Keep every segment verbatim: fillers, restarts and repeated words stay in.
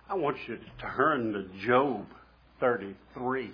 I want you to turn to Job thirty-three.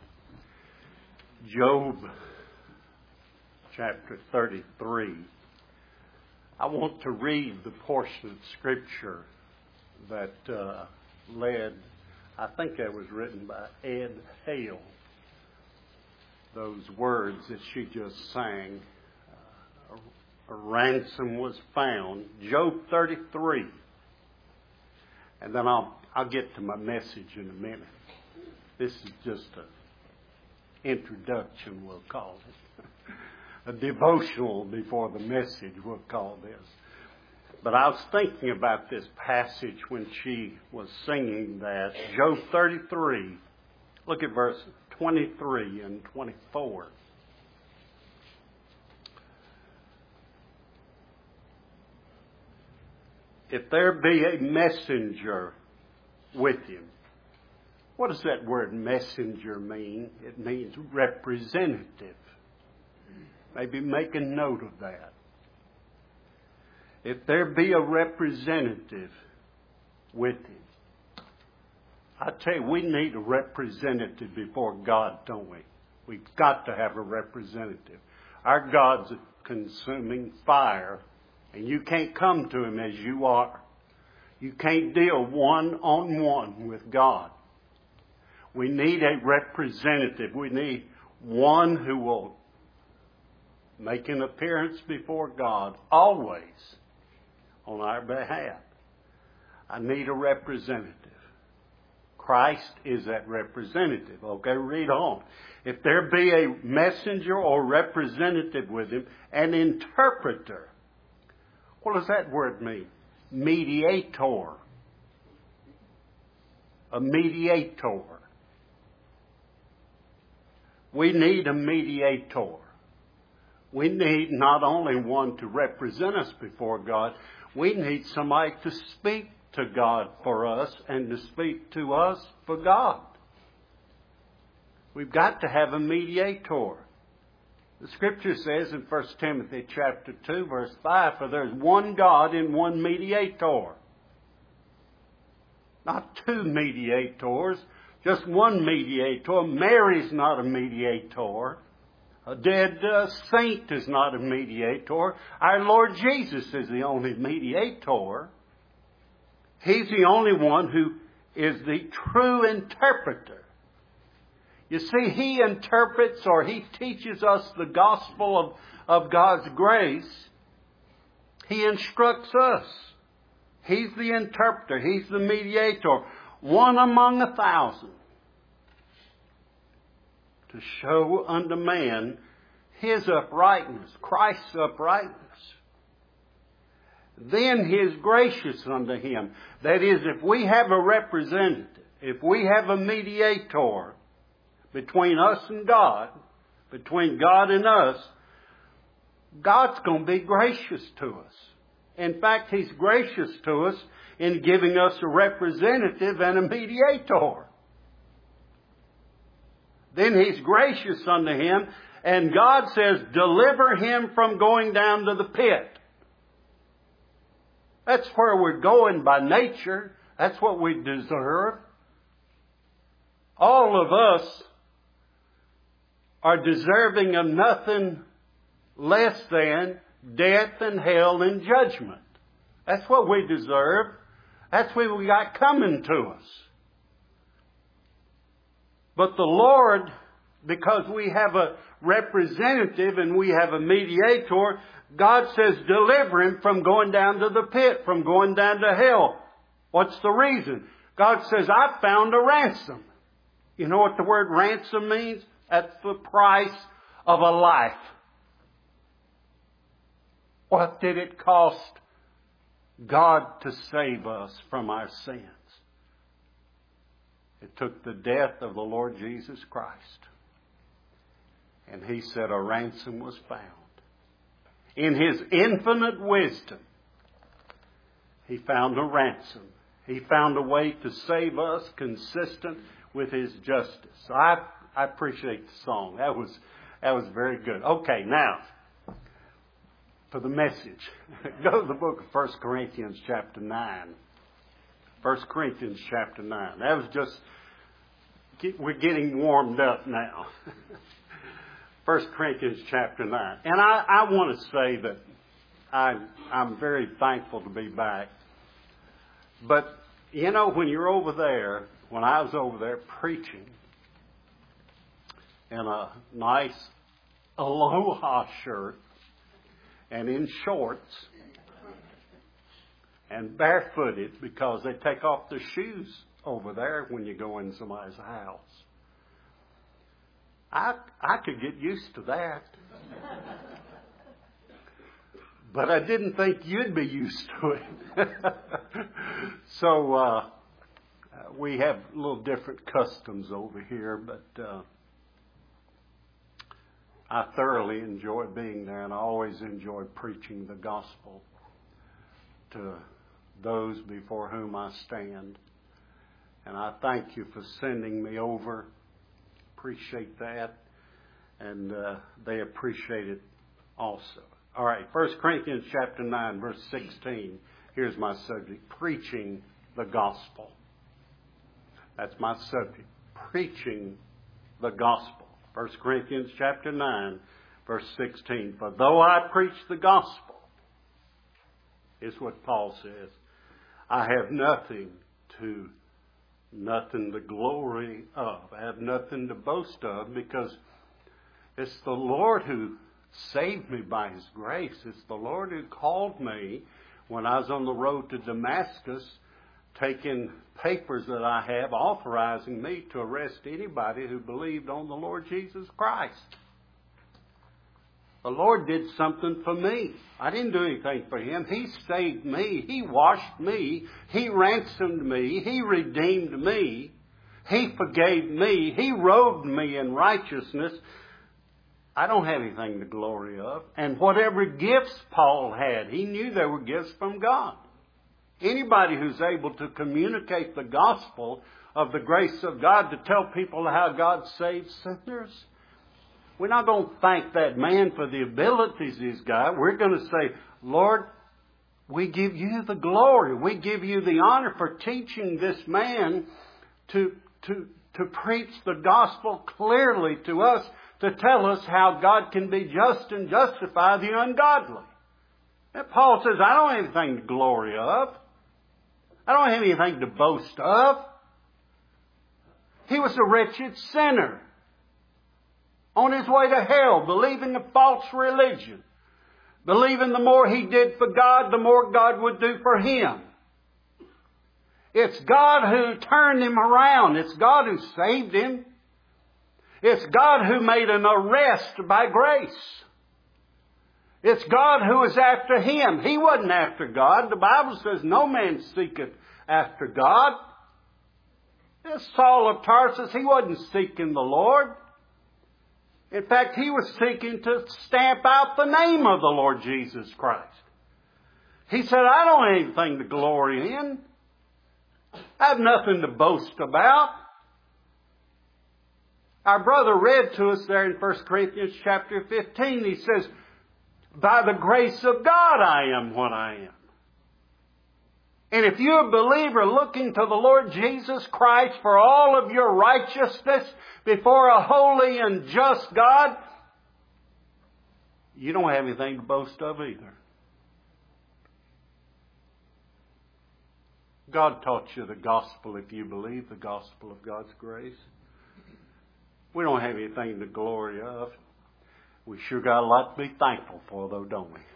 Job chapter thirty-three. I want to read the portion of Scripture that uh, led, I think that was written by Ed Hale. Those words that she just sang, uh, a, a ransom was found. Job thirty-three. And then I'll I'll get to my message in a minute. This is just an introduction, we'll call it. A devotional before the message, we'll call this. But I was thinking about this passage when she was singing that. Job thirty-three. Look at verse twenty-three and twenty-four. If there be a messenger with him. What does that word messenger mean? It means representative. Maybe make a note of that. If there be a representative with him. I tell you, we need a representative before God, don't we? We've got to have a representative. Our God's a consuming fire. And you can't come to Him as you are. You can't deal one-on-one with God. We need a representative. We need one who will make an appearance before God always on our behalf. I need a representative. Christ is that representative. Okay, read on. If there be a messenger or representative with Him, an interpreter. What does that word mean? Mediator. A mediator. We need a mediator. We need not only one to represent us before God, we need somebody to speak to God for us and to speak to us for God. We've got to have a mediator. The Scripture says in First Timothy chapter two, verse five, for there's one God and one mediator. Not two mediators, just one mediator. Mary's not a mediator. A dead uh, saint is not a mediator. Our Lord Jesus is the only mediator. He's the only one who is the true interpreter. You see, He interprets or He teaches us the gospel of, of God's grace. He instructs us. He's the interpreter. He's the mediator. One among a thousand. To show unto man His uprightness, Christ's uprightness. Then He is gracious unto him. That is, if we have a representative, if we have a mediator between us and God, between God and us, God's going to be gracious to us. In fact, He's gracious to us in giving us a representative and a mediator. Then He's gracious unto him, and God says, deliver him from going down to the pit. That's where we're going by nature. That's what we deserve. All of us are deserving of nothing less than death and hell and judgment. That's what we deserve. That's what we got coming to us. But the Lord, because we have a representative and we have a mediator, God says deliver him from going down to the pit, from going down to hell. What's the reason? God says, I found a ransom. You know what the word ransom means? That's the price of a life. What did it cost God to save us from our sins? It took the death of the Lord Jesus Christ. And He said a ransom was found. In His infinite wisdom, He found a ransom. He found a way to save us consistent with His justice. I I appreciate the song. That was that was very good. Okay, now for the message. Go to the book of First Corinthians chapter nine. First Corinthians chapter nine. That was just, we're getting warmed up now. First Corinthians chapter nine. And I, I want to say that I, I'm very thankful to be back. But, you know, when you're over there, when I was over there preaching in a nice Aloha shirt and in shorts and barefooted, because they take off their shoes over there when you go in somebody's house, I I could get used to that. But I didn't think you'd be used to it. So uh, we have a little different customs over here, but uh, I thoroughly enjoy being there, and I always enjoy preaching the gospel to those before whom I stand. And I thank you for sending me over. Appreciate that. And uh, they appreciate it also. All right, First Corinthians chapter nine, verse sixteen. Here's my subject, preaching the gospel. That's my subject, preaching the gospel. First Corinthians chapter nine, verse sixteen. For though I preach the gospel, is what Paul says, I have nothing to, nothing to glory of. I have nothing to boast of, because it's the Lord who saved me by His grace. It's the Lord who called me when I was on the road to Damascus, taking papers that I have authorizing me to arrest anybody who believed on the Lord Jesus Christ. The Lord did something for me. I didn't do anything for Him. He saved me. He washed me. He ransomed me. He redeemed me. He forgave me. He robed me in righteousness. I don't have anything to glory of. And whatever gifts Paul had, he knew they were gifts from God. Anybody who's able to communicate the gospel of the grace of God, to tell people how God saves sinners, we're not going to thank that man for the abilities he's got. We're going to say, Lord, we give you the glory. We give you the honor for teaching this man to, to, to preach the gospel clearly to us, to tell us how God can be just and justify the ungodly. And Paul says, I don't have anything to glory of. I don't have anything to boast of. He was a wretched sinner on his way to hell, believing a false religion, believing the more he did for God, the more God would do for him. It's God who turned him around. It's God who saved him. It's God who made an arrest by grace. It's God who is after him. He wasn't after God. The Bible says no man seeketh after God. This Saul of Tarsus, he wasn't seeking the Lord. In fact, he was seeking to stamp out the name of the Lord Jesus Christ. He said, I don't have anything to glory in. I have nothing to boast about. Our brother read to us there in First Corinthians chapter fifteen. He says, by the grace of God I am what I am. And if you're a believer looking to the Lord Jesus Christ for all of your righteousness before a holy and just God, you don't have anything to boast of either. God taught you the gospel if you believe the gospel of God's grace. We don't have anything to glory of. We sure got a lot to be thankful for, though, don't we?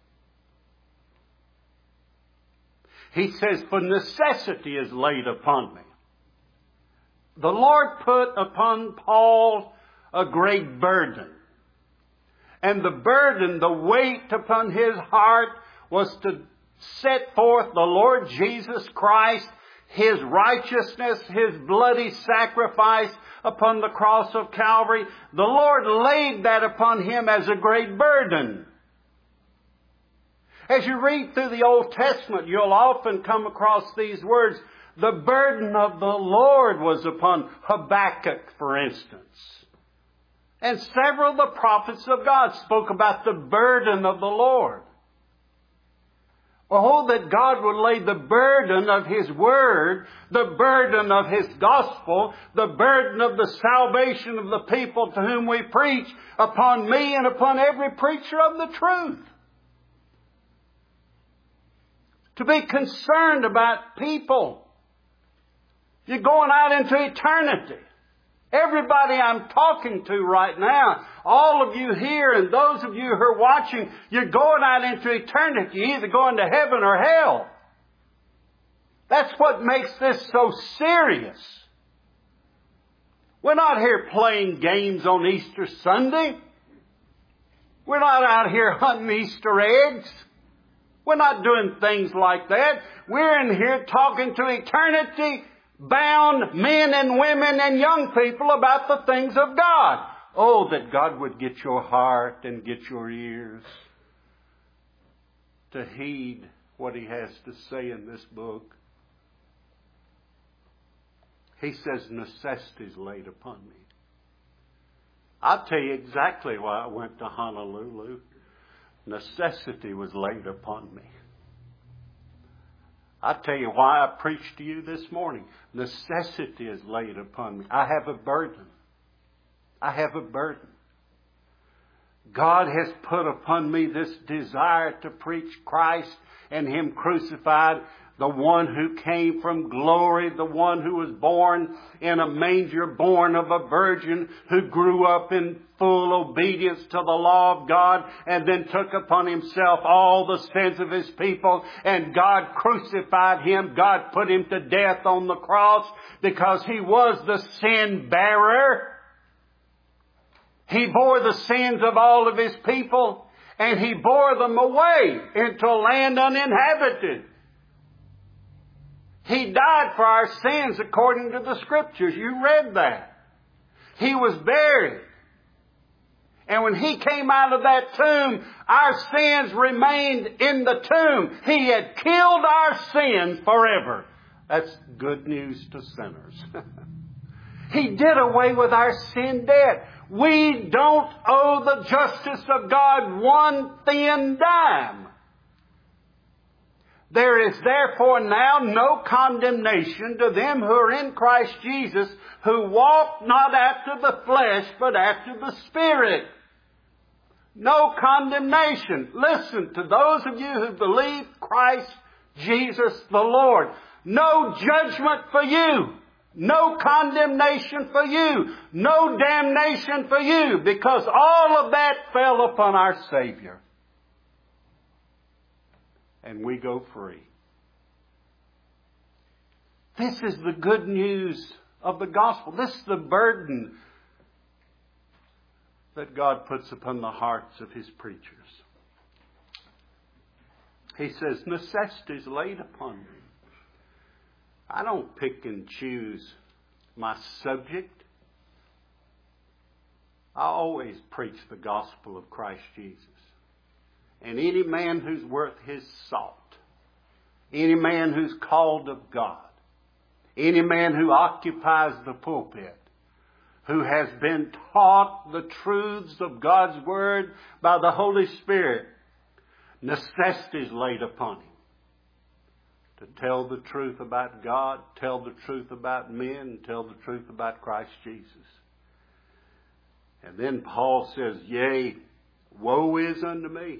He says, for necessity is laid upon me. The Lord put upon Paul a great burden. And the burden, the weight upon his heart was to set forth the Lord Jesus Christ, His righteousness, His bloody sacrifice upon the cross of Calvary. The Lord laid that upon Him as a great burden. As you read through the Old Testament, you'll often come across these words. The burden of the Lord was upon Habakkuk, for instance. And several of the prophets of God spoke about the burden of the Lord. Oh, that God would lay the burden of His Word, the burden of His gospel, the burden of the salvation of the people to whom we preach upon me and upon every preacher of the truth. To be concerned about people. You're going out into eternity. Everybody I'm talking to right now, all of you here and those of you who are watching, you're going out into eternity. You're either going to heaven or hell. That's what makes this so serious. We're not here playing games on Easter Sunday. We're not out here hunting Easter eggs. We're not doing things like that. We're in here talking to eternity bound men and women and young people about the things of God. Oh, that God would get your heart and get your ears to heed what He has to say in this book. He says necessity is laid upon me. I'll tell you exactly why I went to Honolulu. Necessity was laid upon me. I'll tell you why I preached to you this morning. Necessity is laid upon me. I have a burden. I have a burden. God has put upon me this desire to preach Christ and Him crucified, the one who came from glory, the one who was born in a manger, born of a virgin, who grew up in full obedience to the law of God, and then took upon Himself all the sins of His people, and God crucified Him. God put Him to death on the cross because He was the sin bearer. He bore the sins of all of His people, and He bore them away into a land uninhabited. He died for our sins according to the Scriptures. You read that. He was buried. And when He came out of that tomb, our sins remained in the tomb. He had killed our sins forever. That's good news to sinners. He did away with our sin debt. We don't owe the justice of God one thin dime. There is therefore now no condemnation to them who are in Christ Jesus, who walk not after the flesh, but after the Spirit. No condemnation. Listen, to those of you who believe Christ Jesus the Lord, no judgment for you. No condemnation for you. No damnation for you, because all of that fell upon our Savior. And we go free. This is the good news of the gospel. This is the burden that God puts upon the hearts of His preachers. He says, necessity is laid upon me. I don't pick and choose my subject. I always preach the gospel of Christ Jesus. And any man who's worth his salt, any man who's called of God, any man who occupies the pulpit, who has been taught the truths of God's Word by the Holy Spirit, necessity is laid upon him to tell the truth about God, tell the truth about men, tell the truth about Christ Jesus. And then Paul says, yea, woe is unto me.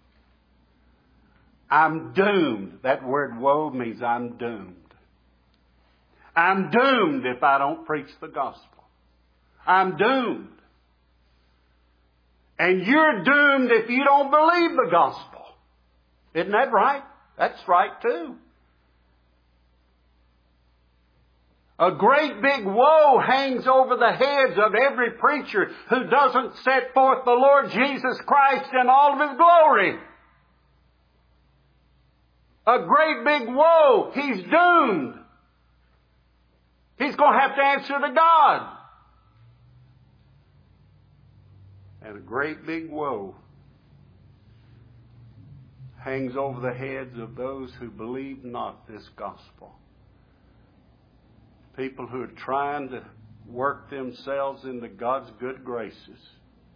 I'm doomed. That word woe means I'm doomed. I'm doomed if I don't preach the gospel. I'm doomed. And you're doomed if you don't believe the gospel. Isn't that right? That's right too. A great big woe hangs over the heads of every preacher who doesn't set forth the Lord Jesus Christ in all of His glory. A great big woe. He's doomed. He's going to have to answer to God. And a great big woe hangs over the heads of those who believe not this gospel. People who are trying to work themselves into God's good graces.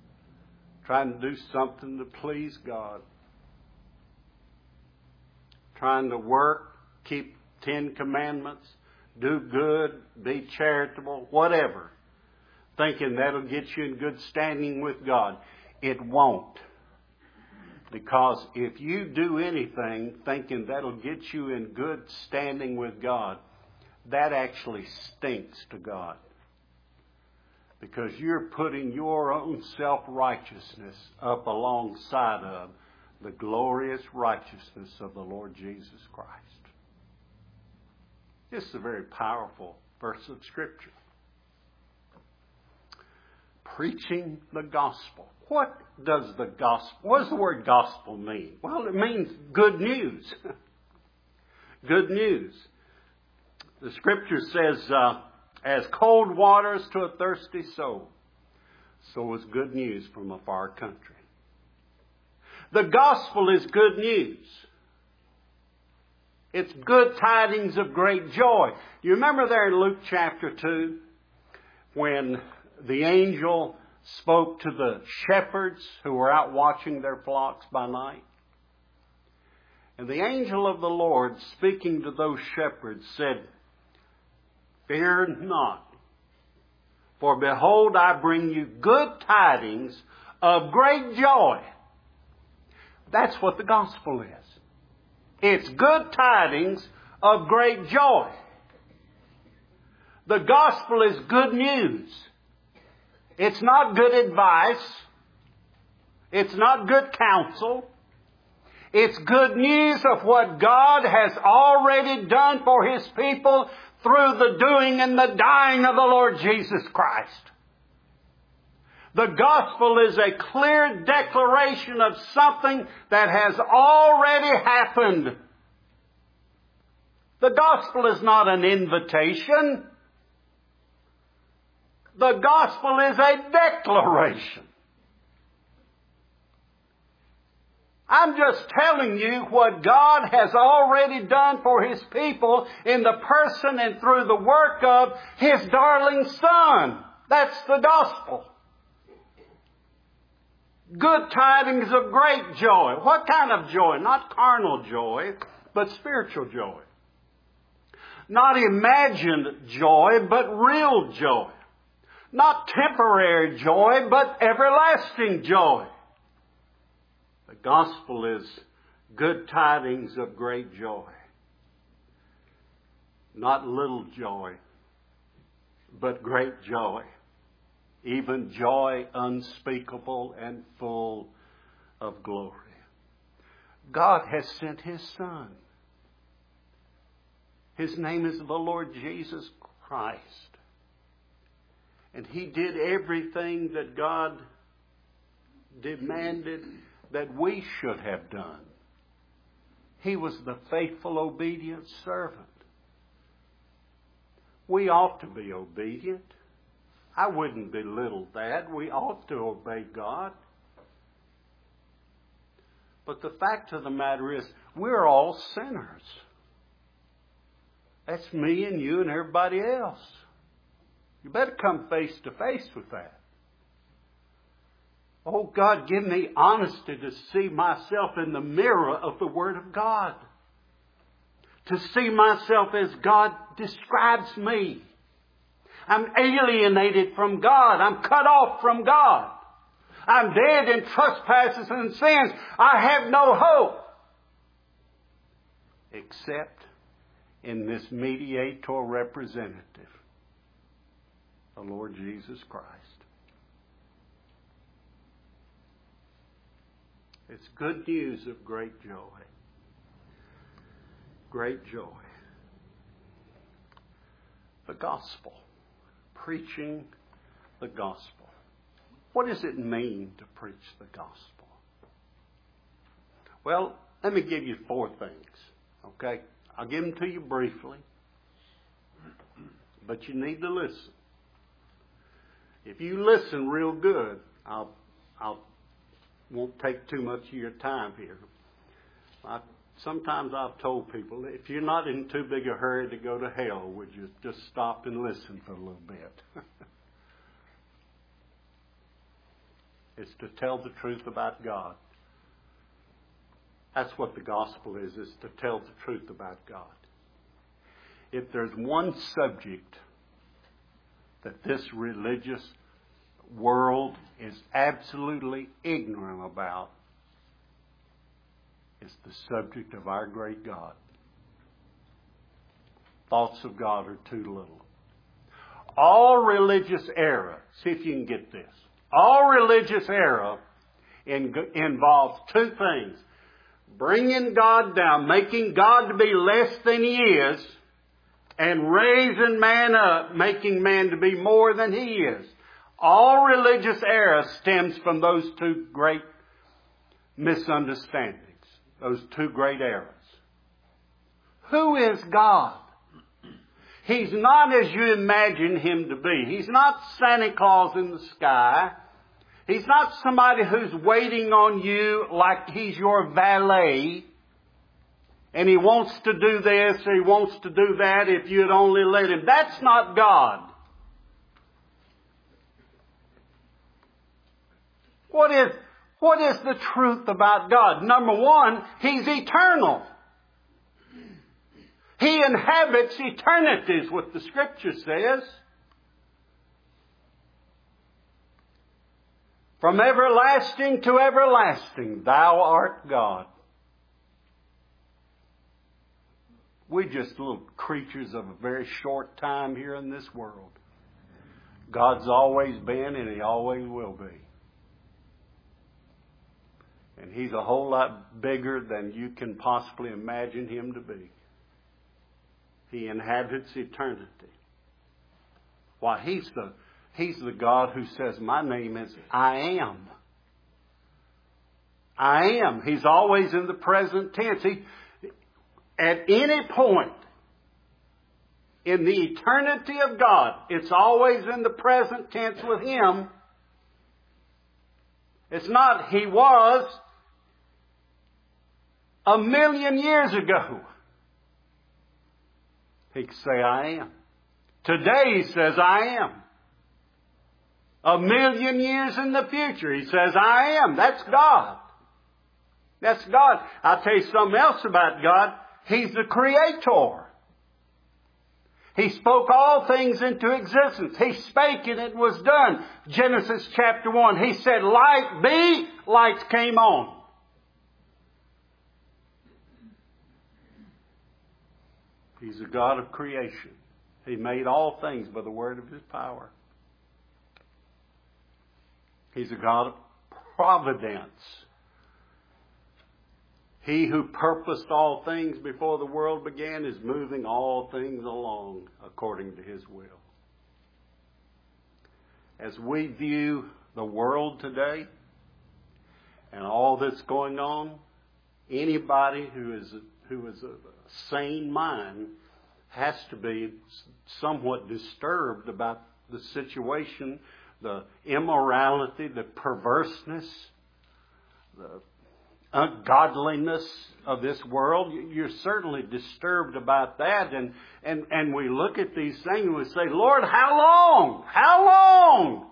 Trying to do something to please God. trying to work, keep Ten Commandments, do good, be charitable, whatever, thinking that'll get you in good standing with God. It won't. Because if you do anything thinking that'll get you in good standing with God, that actually stinks to God. Because you're putting your own self-righteousness up alongside of the glorious righteousness of the Lord Jesus Christ. This is a very powerful verse of Scripture. Preaching the gospel. What does the gospel, what does the word gospel mean? Well, it means good news. Good news. The Scripture says, uh, as cold waters to a thirsty soul, so is good news from a far country. The gospel is good news. It's good tidings of great joy. Do you remember there in Luke chapter two when the angel spoke to the shepherds who were out watching their flocks by night? And the angel of the Lord, speaking to those shepherds, said, "Fear not, for behold, I bring you good tidings of great joy." That's what the gospel is. It's good tidings of great joy. The gospel is good news. It's not good advice. It's not good counsel. It's good news of what God has already done for His people through the doing and the dying of the Lord Jesus Christ. The gospel is a clear declaration of something that has already happened. The gospel is not an invitation. The gospel is a declaration. I'm just telling you what God has already done for His people in the person and through the work of His darling Son. That's the gospel. Good tidings of great joy. What kind of joy? Not carnal joy, but spiritual joy. Not imagined joy, but real joy. Not temporary joy, but everlasting joy. The gospel is good tidings of great joy. Not little joy, but great joy. Even joy unspeakable and full of glory. God has sent His Son. His name is the Lord Jesus Christ. And He did everything that God demanded that we should have done. He was the faithful, obedient servant. We ought to be obedient. I wouldn't belittle that. We ought to obey God. But the fact of the matter is, we're all sinners. That's me and you and everybody else. You better come face to face with that. Oh God, give me honesty to see myself in the mirror of the Word of God. To see myself as God describes me. I'm alienated from God. I'm cut off from God. I'm dead in trespasses and sins. I have no hope. Except in this mediator representative, the Lord Jesus Christ. It's good news of great joy. Great joy. The gospel. Preaching the gospel. What does it mean to preach the gospel? Well, let me give you four things. Okay? I'll give them to you briefly. But you need to listen. If you listen real good, I'll, I'll won't take too much of your time here. I, sometimes I've told people, if you're not in too big a hurry to go to hell, would you just stop and listen for a little bit? It's to tell the truth about God. That's what the gospel is, is to tell the truth about God. If there's one subject that this religious world is absolutely ignorant about, it's the subject of our great God. Thoughts of God are too little. All religious error, see if you can get this. All religious error in, involves two things. Bringing God down, making God to be less than He is, and raising man up, making man to be more than he is. All religious error stems from those two great misunderstandings, those two great errors. Who is God? He's not as you imagine Him to be. He's not Santa Claus in the sky. He's not somebody who's waiting on you like He's your valet. And He wants to do this or He wants to do that if you'd only let Him. That's not God. What is, what is the truth about God? Number one, He's eternal. He inhabits eternity is what the Scripture says. From everlasting to everlasting, Thou art God. We're just little creatures of a very short time here in this world. God's always been and He always will be. And He's a whole lot bigger than you can possibly imagine Him to be. He inhabits eternity. Why, He's the, He's the God who says, my name is I Am. I Am. He's always in the present tense. He, At any point in the eternity of God, it's always in the present tense with Him. It's not He was a million years ago. He could say, I am. Today He says, I am. A million years in the future, He says, I am. That's God. That's God. I'll tell you something else about God. He's the Creator. He spoke all things into existence. He spake and it was done. Genesis chapter one. He said, light be, lights came on. He's a God of creation. He made all things by the word of His power. He's a God of providence. He who purposed all things before the world began is moving all things along according to His will. As we view the world today and all that's going on, anybody who is who is a sane mind has to be somewhat disturbed about the situation, the immorality, the perverseness, the ungodliness of this world. You're certainly disturbed about that. And, and, and we look at these things and we say, Lord, how long? How long?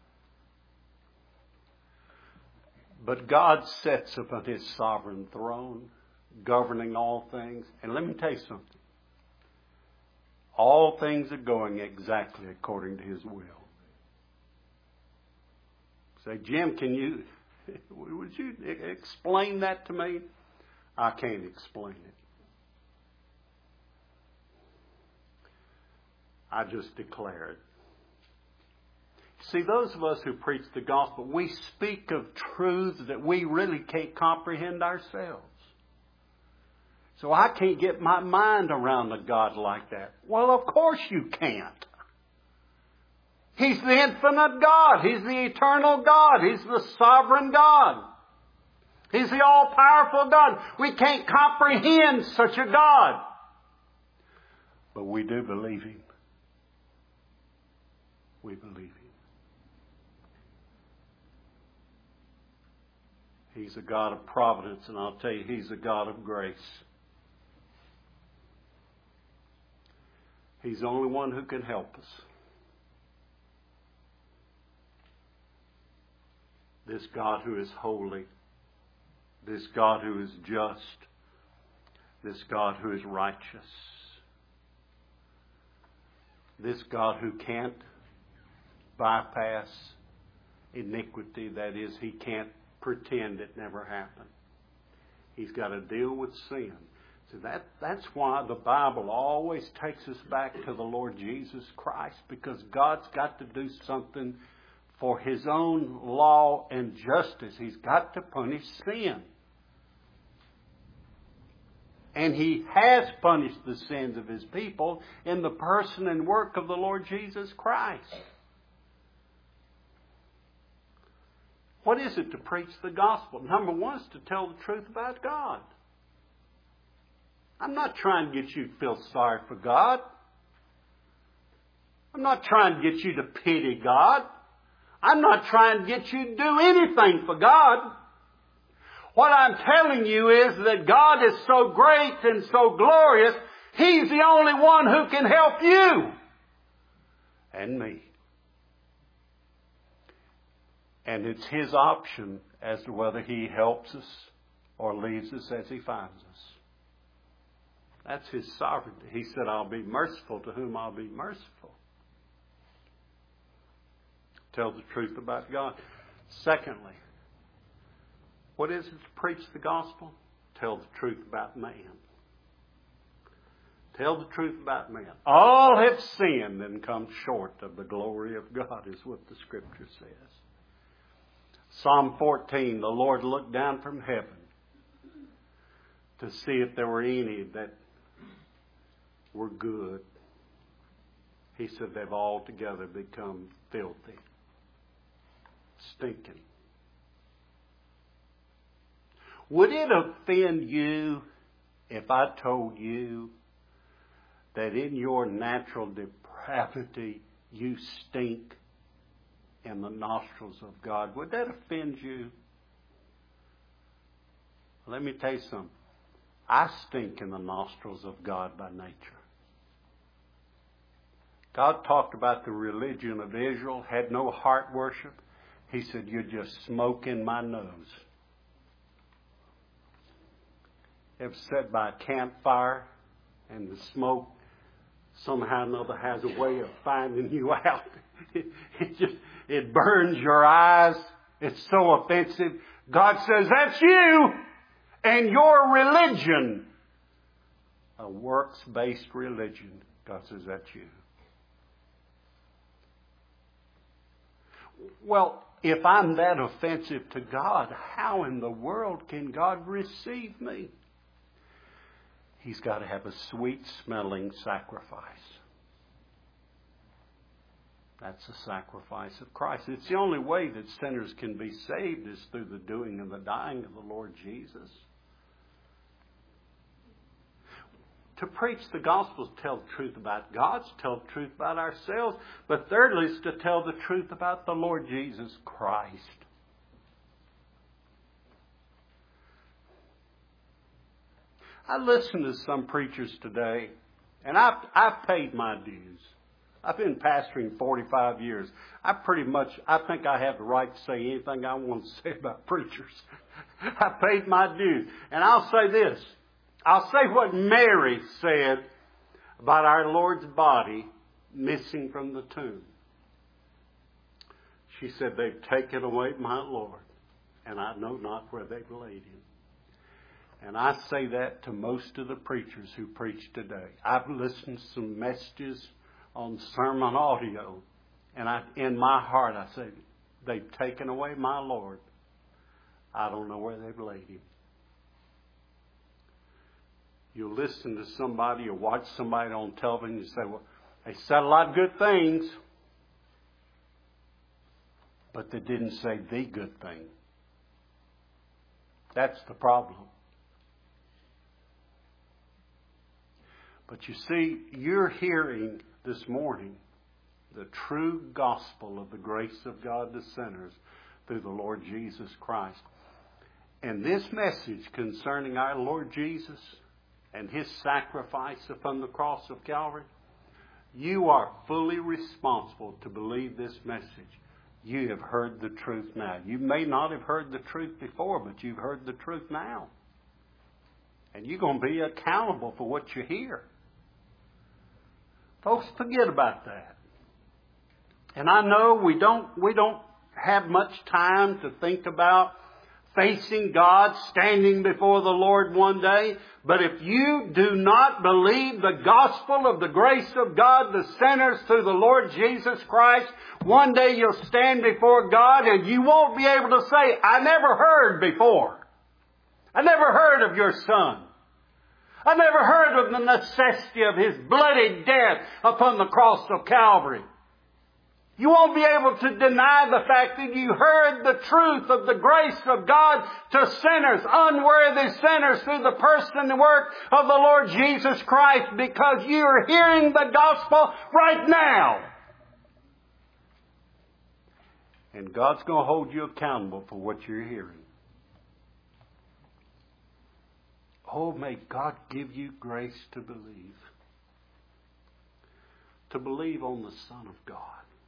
But God sits upon His sovereign throne, governing all things. And let me tell you something. All things are going exactly according to His will. Say, Jim, can you... would you explain that to me? I can't explain it. I just declare it. See, those of us who preach the gospel, we speak of truths that we really can't comprehend ourselves. So I can't get my mind around a God like that. Well, of course you can't. He's the infinite God. He's the eternal God. He's the sovereign God. He's the all-powerful God. We can't comprehend such a God. But we do believe Him. We believe Him. He's a God of providence, and I'll tell you, He's a God of grace. He's the only one who can help us. This God who is holy, this God who is just, this God who is righteous, this God who can't bypass iniquity. That is, He can't pretend it never happened. He's got to deal with sin. So that, that's why the Bible always takes us back to the Lord Jesus Christ, because God's got to do something for His own law and justice. He's got to punish sin. And He has punished the sins of His people in the person and work of the Lord Jesus Christ. What is it to preach the gospel? Number one is to tell the truth about God. I'm not trying to get you to feel sorry for God. I'm not trying to get you to pity God. I'm not trying to get you to do anything for God. What I'm telling you is that God is so great and so glorious, He's the only one who can help you and me. And it's His option as to whether He helps us or leaves us as He finds us. That's His sovereignty. He said, I'll be merciful to whom I'll be merciful. Tell the truth about God. Secondly, what is it to preach the gospel? Tell the truth about man. Tell the truth about man. All have sinned and come short of the glory of God, is what the Scripture says. Psalm fourteen, the Lord looked down from heaven to see if there were any that were good. He said they've altogether become filthy, stinking. Would it offend you if I told you that in your natural depravity you stink in the nostrils of God? Would that offend you? Let me tell you something. I stink in the nostrils of God by nature. God talked about the religion of Israel, had no heart worship. He said, you're just smoke in my nose. Ever sat by a campfire and the smoke somehow or another has a way of finding you out? It, it just, it burns your eyes. It's so offensive. God says, that's you and your religion. A works-based religion. God says, that's you. Well, if I'm that offensive to God, how in the world can God receive me? He's got to have a sweet-smelling sacrifice. That's the sacrifice of Christ. It's the only way that sinners can be saved is through the doing and the dying of the Lord Jesus. To preach the gospel is to tell the truth about God, to tell the truth about ourselves. But thirdly, is to tell the truth about the Lord Jesus Christ. I listen to some preachers today, and I've, I've paid my dues. I've been pastoring forty-five years. I pretty much, I think I have the right to say anything I want to say about preachers. I paid my dues. And I'll say this. I'll say what Mary said about our Lord's body missing from the tomb. She said, they've taken away my Lord, and I know not where they've laid him. And I say that to most of the preachers who preach today. I've listened to some messages on sermon audio, and I, in my heart I say, they've taken away my Lord. I don't know where they've laid him. You listen to somebody or watch somebody on television and you say, well, they said a lot of good things, but they didn't say the good thing. That's the problem. But you see, you're hearing this morning the true gospel of the grace of God to sinners through the Lord Jesus Christ. And this message concerning our Lord Jesus and His sacrifice upon the cross of Calvary, you are fully responsible to believe this message. You have heard the truth now. You may not have heard the truth before, but you've heard the truth now. And you're going to be accountable for what you hear. Folks, forget about that. And I know we don't, we don't have much time to think about facing God, standing before the Lord one day. But if you do not believe the gospel of the grace of God to sinners through the Lord Jesus Christ, one day you'll stand before God and you won't be able to say, I never heard before. I never heard of your Son. I never heard of the necessity of His bloody death upon the cross of Calvary. You won't be able to deny the fact that you heard the truth of the grace of God to sinners, unworthy sinners, through the person and work of the Lord Jesus Christ, because you are hearing the gospel right now. And God's going to hold you accountable for what you're hearing. Oh, may God give you grace to believe. To believe on the Son of God.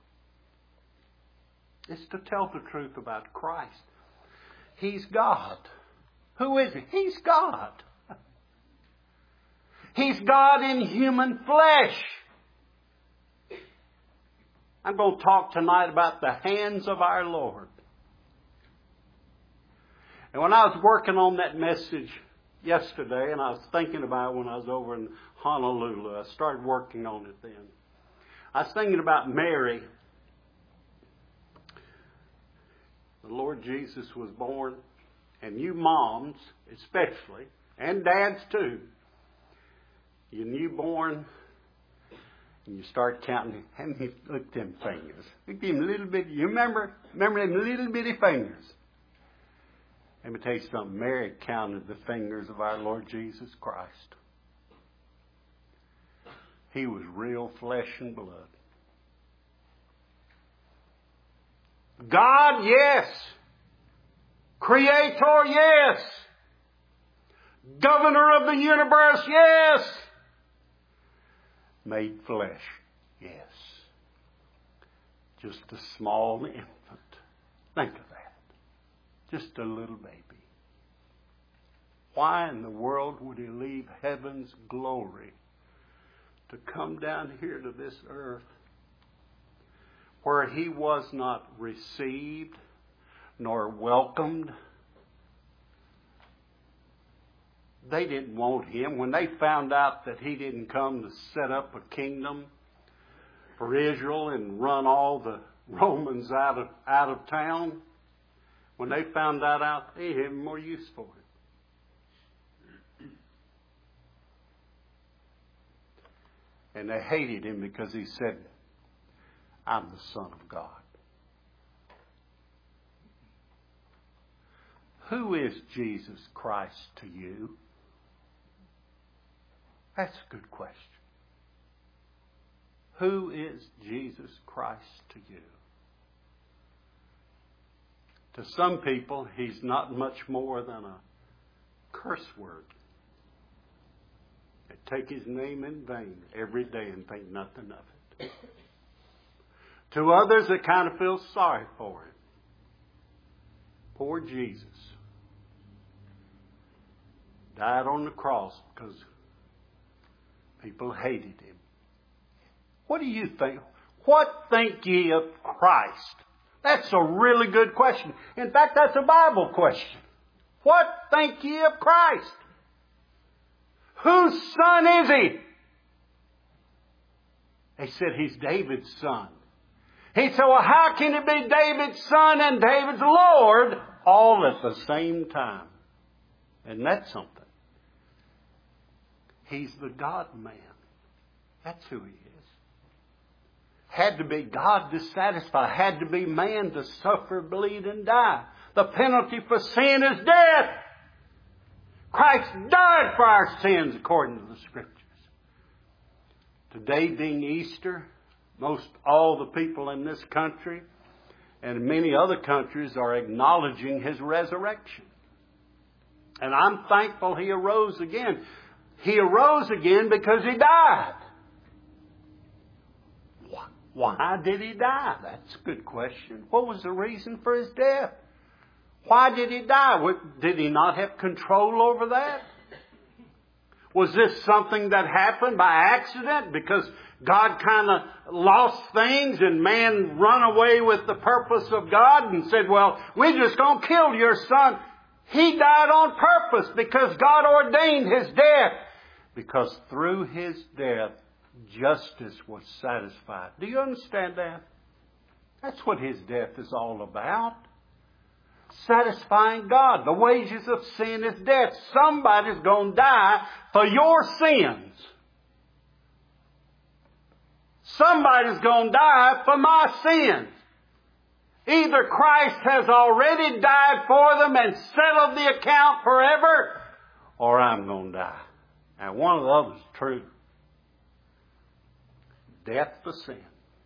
It's to tell the truth about Christ. He's God. Who is He? He's God. He's God in human flesh. I'm going to talk tonight about the hands of our Lord. And when I was working on that message yesterday, and I was thinking about it when I was over in Honolulu, I started working on it then. I was thinking about Mary. The Lord Jesus was born, and you moms especially, and dads too, you newborn, and you start counting, how many, look at them fingers. Look at them little bitty, you remember, remember them little bitty fingers. Let me tell you something, Mary counted the fingers of our Lord Jesus Christ. He was real flesh and blood. God, yes. Creator, yes. Governor of the universe, yes. Made flesh, yes. Just a small infant. Think of that. Just a little baby. Why in the world would He leave heaven's glory to come down here to this earth, where He was not received nor welcomed? They didn't want Him. When they found out that He didn't come to set up a kingdom for Israel and run all the Romans out of, out of town, when they found that out, they had more use for Him. And they hated Him because He said, I'm the Son of God. Who is Jesus Christ to you? That's a good question. Who is Jesus Christ to you? To some people, He's not much more than a curse word. They take His name in vain every day and think nothing of it. To others, they kind of feel sorry for Him. Poor Jesus died on the cross because people hated Him. What do you think? What think ye of Christ? That's a really good question. In fact, that's a Bible question. What think ye of Christ? Whose son is He? They said He's David's son. He said, well, how can He be David's son and David's Lord all at the same time? Isn't that something? He's the God-man. That's who He is. Had to be God to satisfy. Had to be man to suffer, bleed, and die. The penalty for sin is death. Christ died for our sins according to the Scriptures. Today being Easter, most all the people in this country and many other countries are acknowledging His resurrection. And I'm thankful He arose again. He arose again because He died. Why did He die? That's a good question. What was the reason for His death? Why did He die? Did He not have control over that? Was this something that happened by accident because God kind of lost things and man run away with the purpose of God and said, well, we're just going to kill your son. He died on purpose because God ordained His death. Because through His death, justice was satisfied. Do you understand that? That's what His death is all about. Satisfying God. The wages of sin is death. Somebody's going to die for your sins. Somebody's going to die for my sins. Either Christ has already died for them and settled the account forever, or I'm going to die. And one of the others is true. Death for sin.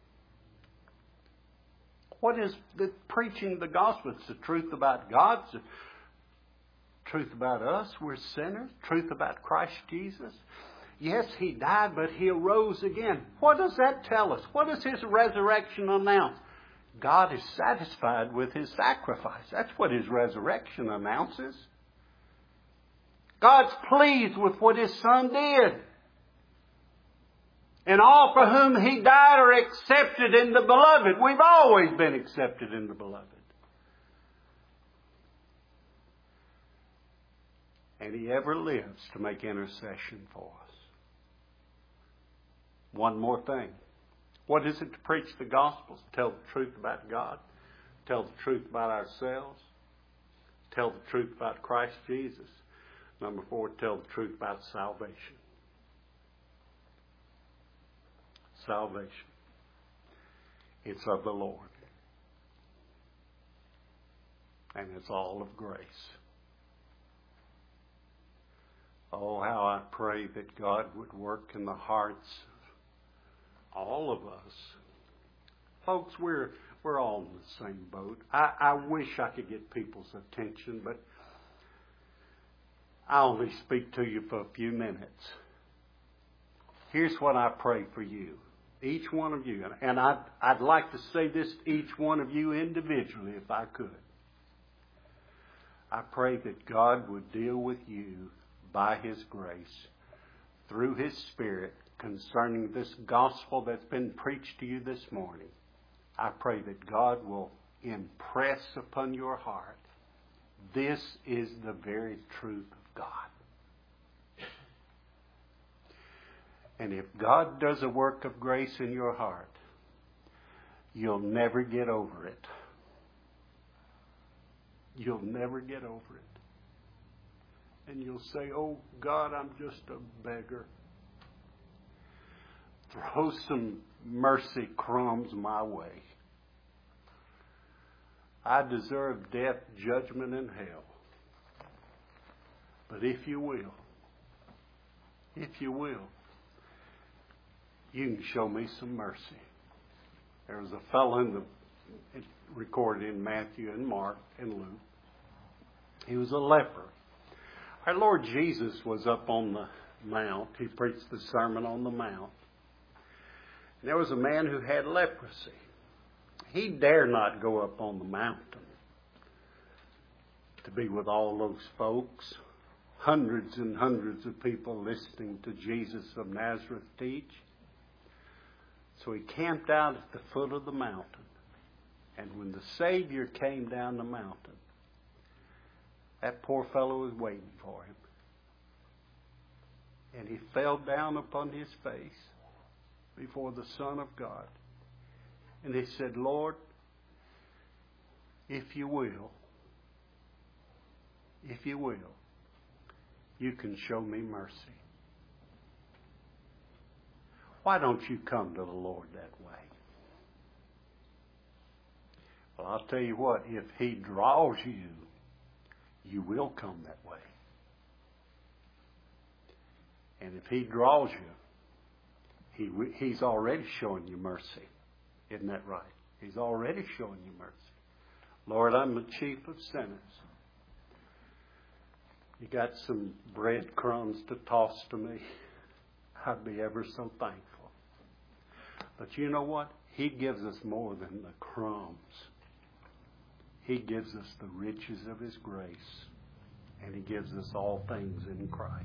What is the preaching the gospel? It's the truth about God. It's the truth about us. We're sinners. Truth about Christ Jesus. Yes, He died, but He arose again. What does that tell us? What does His resurrection announce? God is satisfied with His sacrifice. That's what His resurrection announces. God's pleased with what His Son did. And all for whom He died are accepted in the Beloved. We've always been accepted in the Beloved. And He ever lives to make intercession for us. One more thing. What is it to preach the gospel? Tell the truth about God. Tell the truth about ourselves. Tell the truth about Christ Jesus. Number four, tell the truth about salvation. Salvation. It's of the Lord. And it's all of grace. Oh, how I pray that God would work in the hearts of all of us. Folks, we're we're all in the same boat. I, I wish I could get people's attention, but I only speak to you for a few minutes. Here's what I pray for you. Each one of you. And I'd, I'd like to say this to each one of you individually if I could. I pray that God would deal with you by His grace through His Spirit concerning this gospel that's been preached to you this morning. I pray that God will impress upon your heart, this is the very truth of God. And if God does a work of grace in your heart, you'll never get over it. You'll never get over it. And you'll say, oh, God, I'm just a beggar. Throw some mercy crumbs my way. I deserve death, judgment, and hell. But if you will, if you will, you can show me some mercy. There was a fellow in the, it recorded in Matthew and Mark and Luke. He was a leper. Our Lord Jesus was up on the mount. He preached the Sermon on the Mount. And there was a man who had leprosy. He dare not go up on the mountain to be with all those folks. Hundreds and hundreds of people listening to Jesus of Nazareth teach. So he camped out at the foot of the mountain. And when the Savior came down the mountain, that poor fellow was waiting for him. And he fell down upon his face before the Son of God. And he said, Lord, if you will, if you will, you can show me mercy. Why don't you come to the Lord that way? Well, I'll tell you what, if He draws you, you will come that way. And if He draws you, he, He's already showing you mercy. Isn't that right? He's already showing you mercy. Lord, I'm the chief of sinners. You got some breadcrumbs to toss to me, I'd be ever so thankful. But you know what? He gives us more than the crumbs. He gives us the riches of His grace. And He gives us all things in Christ.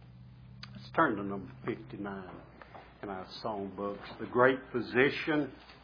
Let's turn to number fifty-nine in our songbooks. The great physician